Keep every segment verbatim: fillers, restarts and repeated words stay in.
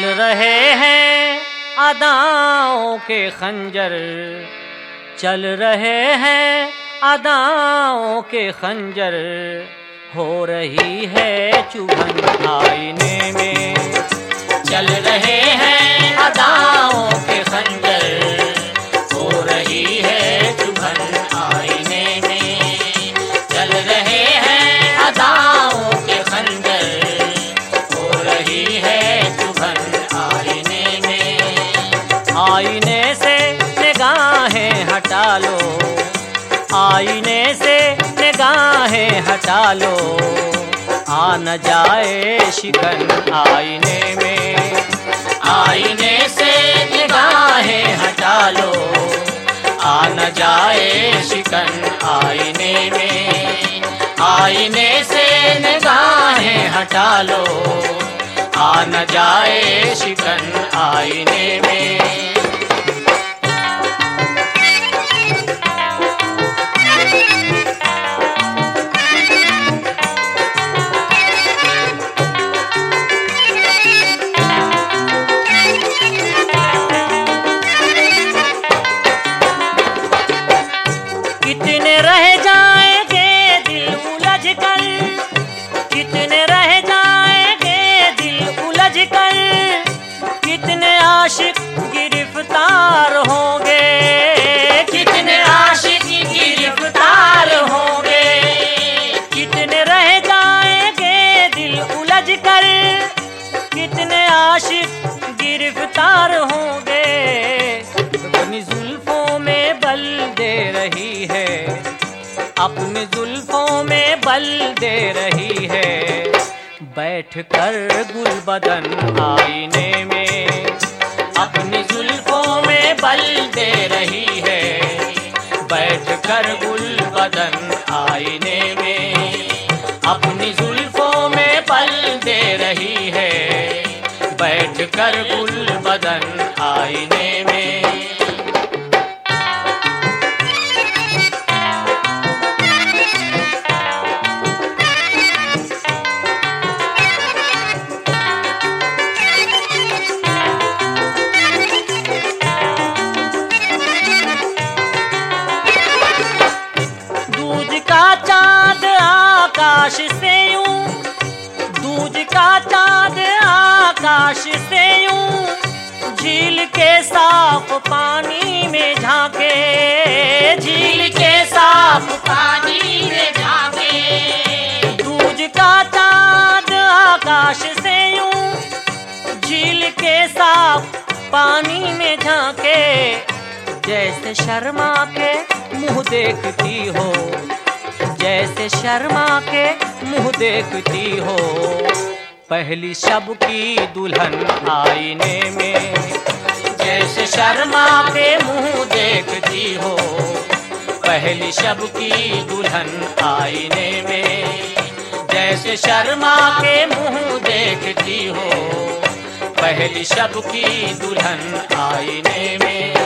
चल रहे हैं अदाओं के खंजर, चल रहे हैं अदाओं के खंजर, हो रही है चुभन आईने में। चल रहे हैं अदाओं के खंजर, हो रही है चुभन आईने में। चल रहे हैं अदाओं के खंजर, हो रही है चुभन आईने में। आईने से निगाहें हटा लो, आईने से निगाहें हटा लो, आ न जाए शिकन आईने में। आईने से निगाहें हटा लो, आ न जाए शिकन आईने में। आईने से निगाहें हटा लो, आ न जाए शिकन आईने में। कितने रह जाएंगे दिल उलझ कर, कितने रह जाएंगे दिल उलझ कर, कितने आशिक गिरफ्तार होंगे, कितने आशिक गिरफ्तार होंगे। कितने रह जाएंगे दिल उलझ कर, कितने आशिक गिरफ्तार होंगे। अपनी जुल्फों में बल दे रही है, अपनी जुल्फों में बल दे रही है, बैठ कर गुलबदन आईने में। अपनी जुल्फों में बल दे रही है, बैठ कर गुलबदन आईने में। अपनी जुल्फों में बल दे रही है, बैठ कर गुलबदन आईने में। दूज का चाँद आकाश से यूं, दूज का चाँद आकाश से यूं, झील के साफ पानी में झांके, झील के साफ पानी में झांके। दूज का चाँद आकाश से यूं, झील के साफ पानी में झांके, जैसे शर्मा के मुँह देखती हो, जैसे शर्मा के मुँह देखती हो, पहली शब की दुल्हन आईने में। जैसे शर्मा के मुँह देखती हो, पहली शब की दुल्हन आईने में। जैसे शर्मा के मुँह देखती हो, पहली शब की दुल्हन आईने में।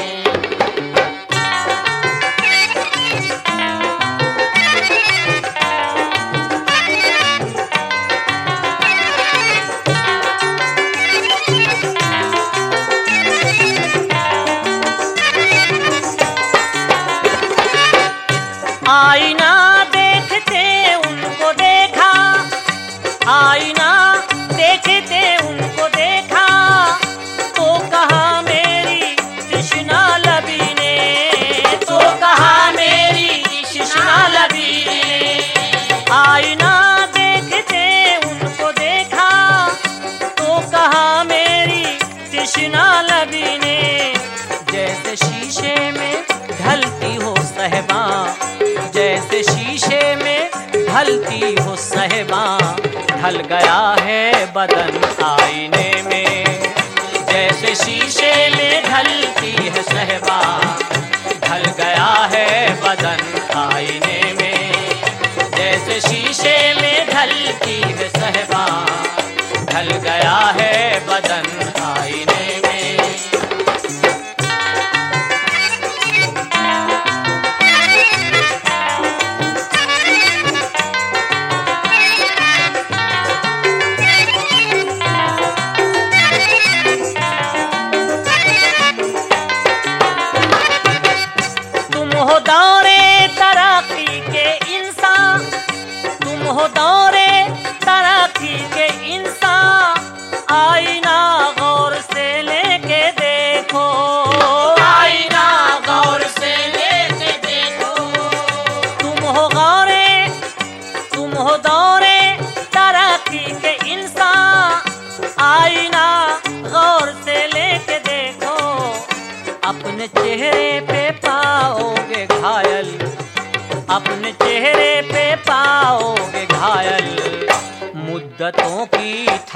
आईना देखते उनको देखा, आईना देखते उनको देखा, तो कहा मेरी तृष्णा लबी ने, तो कहा मेरी तृष्णा लबी ने। आईना देखते उनको देखा, तो कहा मेरी तृष्णा लबी ने। जैसे शीशे में ढलती हो सहबा, जैसे शीशे में ढलती हो सहबा, ढल गया है बदन आईने में। जैसे शीशे में ढलती है सहबा, ढल गया है बदन आईने में। जैसे शीशे में ढलती है सहबा, ढल गया है बदन आईने में।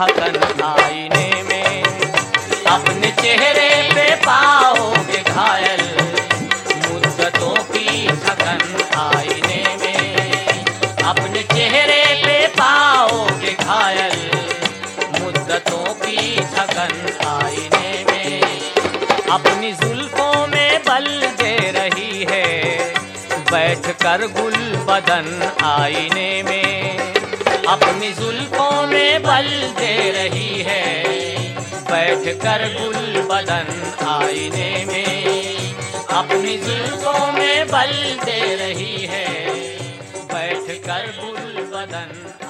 थकन आईने में। अपने चेहरे पे पाओगे घायल मुद्दतों की थकन आईने में। अपने चेहरे पे पाओगे घायल मुद्दतों की थकन आईने में। अपनी जुल्फों में बल दे रही है बैठ कर गुल बदन आईने में। अपनी जुल्फों में बल दे रही है बैठ कर गुल बदन आईने में। अपनी जुल्फों में बल दे रही है बैठ कर गुल बदन